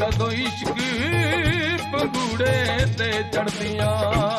ਜਦੋਂ ਇਸ਼ਕ ਪੰਗੂੜੇ ਤੇ ਚੜਦੀਆਂ।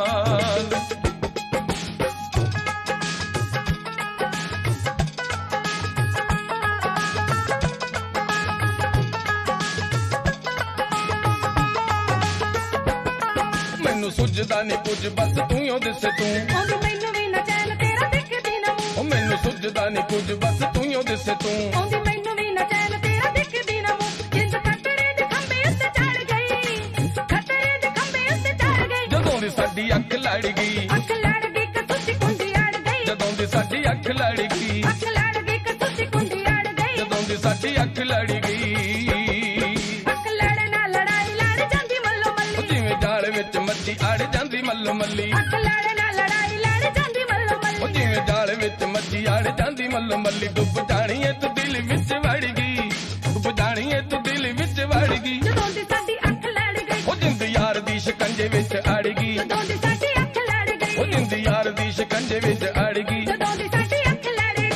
ਮੈਨੂੰ ਸੁੱਝਦਾ ਨੀ ਕੁਝ ਬਸ ਤੂੰ ਓ ਦਿਸੇ ਤੂੰ, ਆਉਂਦੀ ਮੈਨੂੰ ਵੀ ਨਾ ਚੈਨ ਤੇਰਾ ਦਿਖਦੀ ਨਾ ਮੂੰਹ। ਓ ਮੈਨੂੰ ਸੁੱਝਦਾ ਨੀ ਕੁਝ ਬਸ ਤੂੰ ਓ ਦਿਸੇ ਤੂੰ, ਆਉਂਦੀ ਮੈਨੂੰ ਵੀ ਨਾ ਚੈਨ ਤੇਰਾ ਦਿਖਦੀ ਨਾ ਮੂੰਹ। ਜਿੰਦ ਖਤਰੇ ਦੇ ਖੰਭੇ ਉੱਤੇ ਚੜ ਗਈ, ਖਤਰੇ ਦੇ ਖੰਭੇ ਉੱਤੇ ਚੜ ਗਈ। ਜਦੋਂ ਦੀ ਸਾਡੀ ਅੱਖ ਲੜ ਗਈ, ਅੱਖ ਲੜ ਗਈ ਕਸੂਤੀ ਕੁੰਡੀ ਅੜ ਗਈ। ਜਦੋਂ ਦੀ ਸਾਡੀ ਅੱਖ ਲੜ ਗਈ, ਅੱਖ ਲੜ ਗਈ ਕਸੂਤੀ ਕੁੰਡੀ ਅੜ ਗਈ। ਜਦੋਂ ਦੀ ਸਾਡੀ ਅੱਖ ਲੜ ਗਈ। ਅੱਖ ਲੜੇ ਨਾਲ ਲੜਾਈ ਲੜ ਜਾਂਦੀ ਮੱਲੋ ਮੱਲੀ, ਜਿਵੇਂ ਜਾਲ ਵਿੱਚ ਮੱਛੀ ਅੜ ਜਾਂਦੀ ਮੱਲੋ ਮੱਲੀ। ਅੱਖ ਲੜੇ ਨਾਲ ਲੜਾਈ ਲੜ ਜਾਂਦੀ ਮੱਲੋ ਮੱਲੀ। ਜਿਵੇਂ ਜਾਲ ਵਿੱਚ ਮੱਛੀ ਅੜ ਜਾਂਦੀ ਮੱਲੋ ਮੱਲੀ। ਡੁੱਬ ਜਾਣੀ ਏ ਤੂੰ ਦਿਲ ਵਿੱਚ ਵੜ ਗਈ, ਡੁੱਬ ਜਾਣੀ ਏ ਤੂੰ ਦਿਲ ਵਿੱਚ ਵੜ ਗਈ। ਜਦੋਂ ਦੀ ਸਾਡੀ ਅੱਖ ਲੜ ਗਈ, ਉਹ ਜਿੰਦ ਯਾਰ ਦੀ ਸ਼ਿਕੰਜੇ ਵਿੱਚ ਅੜ ਗਈ। ਜਦੋਂ ਦੀ ਸਾਡੀ ਅੱਖ ਲੜ ਗਈ, ਉਹ ਜਿੰਦ ਯਾਰ ਦੀ ਸ਼ਿਕੰਜੇ ਵਿੱਚ ਅੜ ਗਈ। ਜਦੋਂ ਦੀ ਸਾਡੀ ਅੱਖ ਲੜ ਗਈ।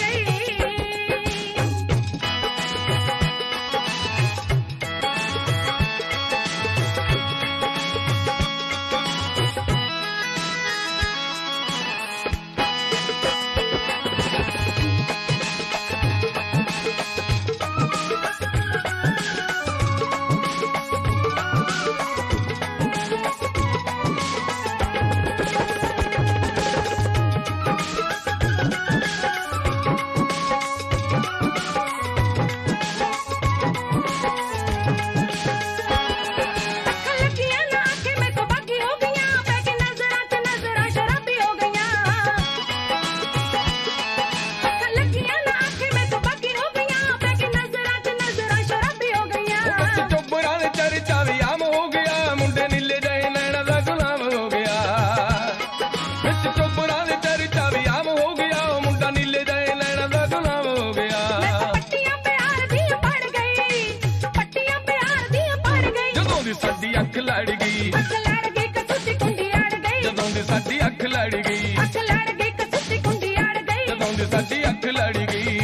ਸਾਡੀ ਅੱਖ ਲੜ ਗਈ, ਅੱਖ ਲੜ ਗਈ ਕਸੂਤੀ ਕੁੰਡੀ ਅੜ ਗਈ। ਜਦੋਂ ਦੀ ਸਾਡੀ ਅੱਖ ਲੜ ਗਈ, ਅੱਖ ਲੜ ਗਈ ਕਸੂਤੀ ਕੁੰਡੀ ਅੜ ਗਈ। ਜਦੋਂ ਦੀ ਸਾਡੀ ਅੱਖ ਲੜ ਗਈ।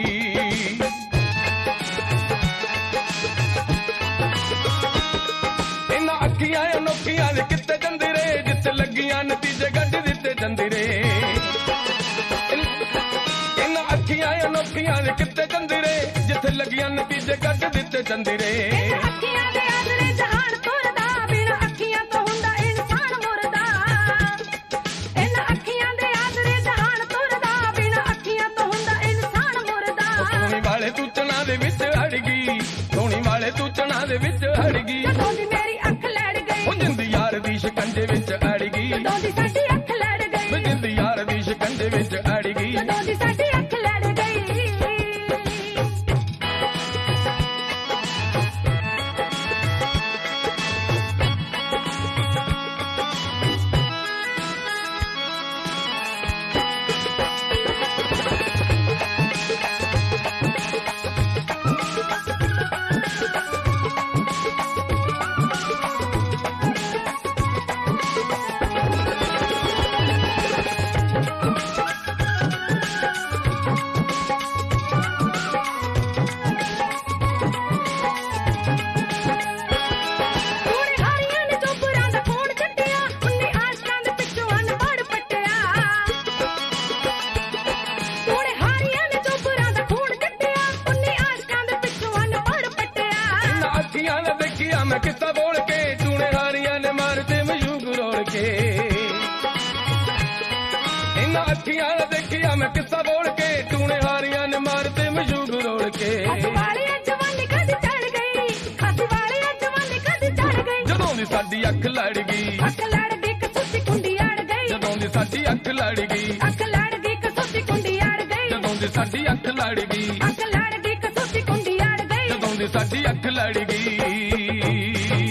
ਇਹਨਾਂ ਅੱਖੀਆਂ ਅਨੋਖੀਆਂ ਦੇ ਕਿੱਤੇ ਜਾਂਦੇ ਰੇ, ਜਿੱਥੇ ਲੱਗੀਆਂ ਨਤੀਜੇ ਕੱਢ ਦਿੱਤੇ ਜਾਂਦੇ ਰੇ। ਇਹਨਾਂ ਅੱਖੀਆਂ ਅਨੋਖੀਆਂ ਦੇ ਕਿੱਤੇ ਜਾਂਦੇ ਰੇ, ਜਿੱਥੇ ਲੱਗੀਆਂ ਨਤੀਜੇ ਕੱਢ ਦਿੱਤੇ ਜਾਂਦੇ ਰੇ। ਅੱਖੀਆਂ ਦੇ ਆਸਰੇ ਜਹਾਨ ਤੁਰਦਾ, ਬਿਨਾਂ ਅੱਖੀਆਂ ਤੋਂ ਹੁੰਦਾ ਇਨਸਾਨ ਮੁਰਦਾ। ਇਹਨਾਂ ਅੱਖੀਆਂ ਦੇ ਆਸਰੇ ਜਹਾਨ ਤੁਰਦਾ, ਬਿਨਾਂ ਅੱਖੀਆਂ ਤੋਂ ਹੁੰਦਾ ਇਨਸਾਨ ਮੁਰਦਾ। ਸੋਹਣੀ ਵਾਲੇ ਤੂੰ ਚਣਾ ਦੇ ਵਿੱਚ ਅੜ ਗਈ, ਸੋਹਣੀ ਵਾਲੇ ਤੂੰ ਚਣਾ ਦੇ ਵਿੱਚ ਅੜ ਗਈ। ਜਦੋਂ ਦੀ ਮੇਰੀ ਅੱਖ ਲੜ ਗਈ, ਉਹ ਜਿੰਦ ਯਾਰ ਦੀ ਸ਼ਿਕੰਜੇ ਵਿੱਚ ਅੜ ਗਈ। ਜਦੋਂ ਦੀ ਸਾਡੀ ਅੱਖ ਲੜ ਗਈ, ਉਹ ਜਿੰਦ ਯਾਰ ਦੀ ਸ਼ਿਕੰਜੇ ਵਿੱਚ ਅੜ ਗਈ। ਜਦੋਂ ਦੀ ਸਾਡੀ ਅੱਖ ਲੜ ਗਈ। मैं किस्सा बोल के टूने हारियां ने मारते मयूक रोड़ के। इन अखियां देखिया मैं किस्सा बोल के टूने हारियां ने मारते मयूक रोड़ के। जदों दी साडी अख लड़ गई, जदों दी साडी अख लड़ गई, जदों दी साडी अख लड़ गई, जदों दी साडी अख लड़ गई।